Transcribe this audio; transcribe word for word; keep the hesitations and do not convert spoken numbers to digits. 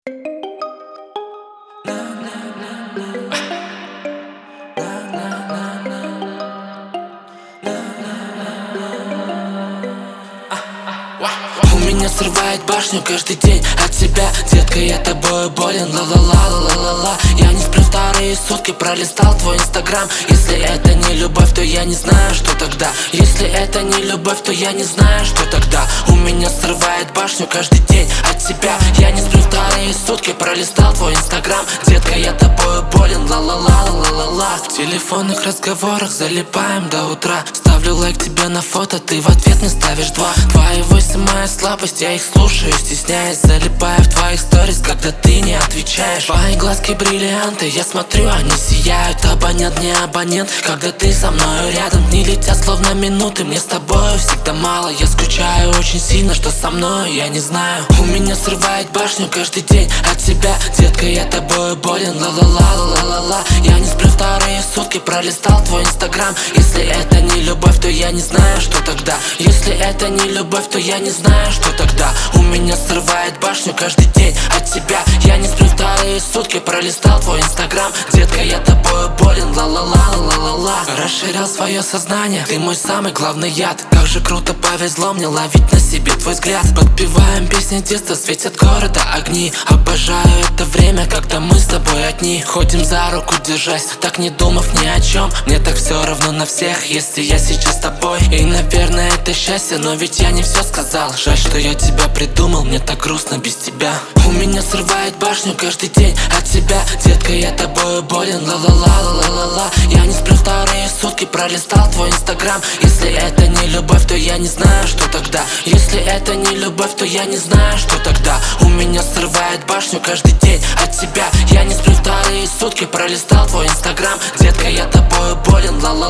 У меня срывает башню каждый день от тебя, детка, я тобою болен, ла-ла-ла-ла-ла-ла-ла. Я не сплю вторые сутки, пролистал твой инстаграм. Если это не любовь, то я не знаю, что тогда. Если это не любовь, то я не знаю, что тогда. У меня срывает башню каждый день от тебя. Я не сплю вторые сутки, пролистал твой инстаграм. Детка, я тобою болен, ла-ла-ла-ла-ла-ла. В телефонных разговорах залипаем до утра. Ставлю лайк тебе на фото, ты в ответ не ставишь два. Твои войсы моя слабость, я их слушаю, стесняясь. Залипаю в твоих сторис, когда ты не отвечаешь. Твои глазки бриллианты, я смотрю, они сияют. Абонент не абонент, когда ты со мною рядом. Дни летят словно минуты, мне с тобою всегда мало. Я скучаю очень сильно, что со мной, я не знаю. У меня срывает башню каждый день от тебя, детка, я тобою болен, ла-ла-ла-ла-ла-ла. Я не сплю вторые сутки, пролистал твой инстаграм. Если это не любовь, то я не знаю, что тогда. Если это не любовь, то я не знаю, что тогда. У меня срывает башню каждый день от тебя. Я не сплю вторые сутки, пролистал твой инстаграм. Детка, я тобою болен, ла-ла-ла-ла-ла-ла. Расширял свое сознание, ты мой самый главный яд. Как же круто повезло мне ловить на себе твой взгляд. Подпеваем песни детства, светят города огни. Обожаю это время, когда мы с тобой одни. Ходим за руку держась, так не думав ни о чем. Мне так все равно на всех, если я сейчас с тобой. И наверное это счастье, но ведь я не все сказал. Жаль, что я тебя придумал, мне так грустно без тебя. У меня срывает башню каждый день от тебя, детка, я тобою болен, ла-ла-ла-ла-ла-ла. Я не сплю вторые сутки, пролистал твой инстаграм. Если это не любовь, то я не знаю, что тогда. Если это не любовь, то я не знаю, что тогда. У меня срывает башню каждый день от тебя. Я не сплю вторые сутки, пролистал твой инстаграм. Детка, я тобою болен, ла-ла.